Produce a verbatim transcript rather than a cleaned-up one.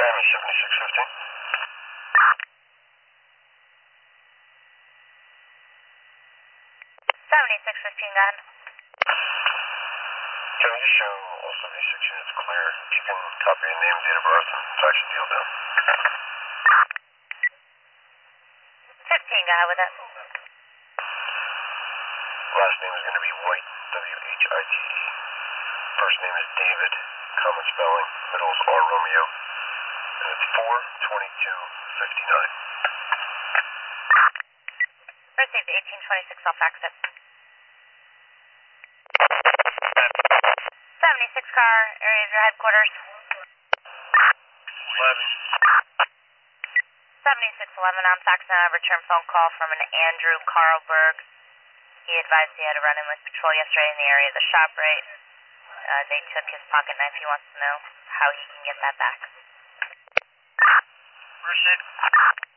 Simon, seventy-six fifteen. seventy-six fifteen, go ahead. Can we just show all seventy-six units clear? If you can copy your name, date of birth, and faction deal down. fifteen, go ahead with it. Last name is going to be White, W H I T E. First name is David, common spelling. Middle is R Romeo. And it's four twenty-two fifty-nine. Received eighteen twenty-six, I'll fax it. seventy-six car, area of your headquarters. eleven. seventy-six eleven, I'm faxing a return phone call from an Andrew Carlberg. He advised he had a run-in with patrol yesterday in the area of the shop rate. Uh, they took his pocket knife. He wants to know how he can get that back. Received.